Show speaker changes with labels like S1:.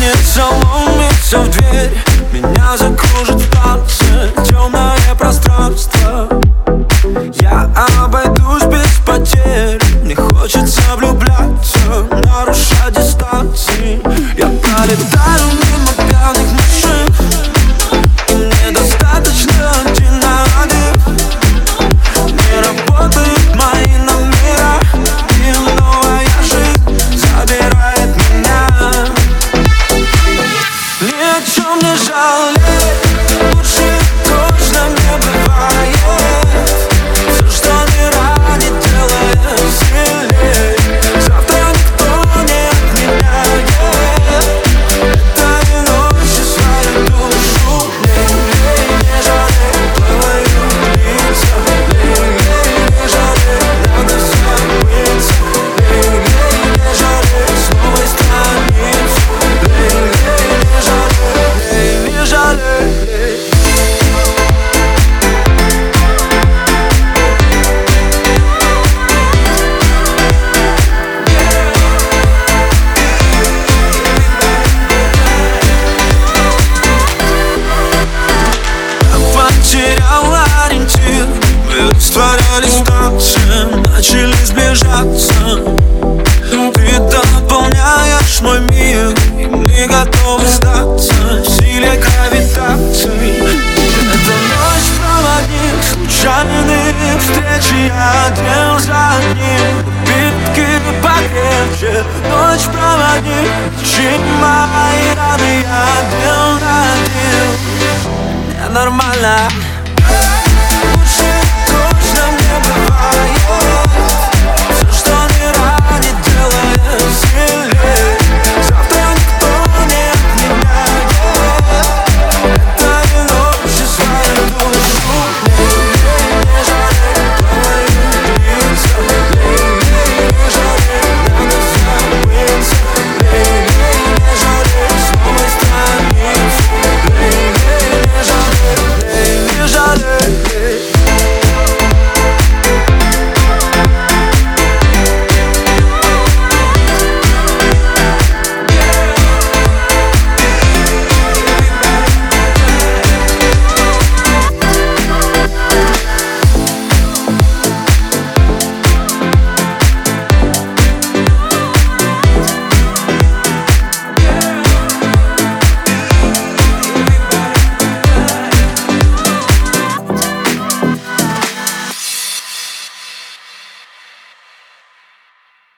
S1: Ломится, ломится в дверь, меня закружит в танце темное пространство. Я обойдусь без потерь, мне хочется влюбляться, нарушать дистанции. Я пролетаю мимо пьяных машин, и мне достаточно один на один. Не работают мои номера, и новая жизнь забирает меня. Ни о чем не жалей, лучше точно не бывает. Все, что не ранит, делает сильней. Завтра никто не отменяет этой ночи свою душу. Не жалей, плаваю лица. Не жалей, надо забыться. Не жалей, с новой страницы. Не жалей. Потерял ориентир, мы растворялись в танце, начали сближаться. Ты дополняешь мой мир, и мы готовы сдаться силе гравитации. Это ночь проводник случайных встреч, и я один за одним, битки покрепче. Ночь проводник, лечи мои раны, я один на один. Ненормально.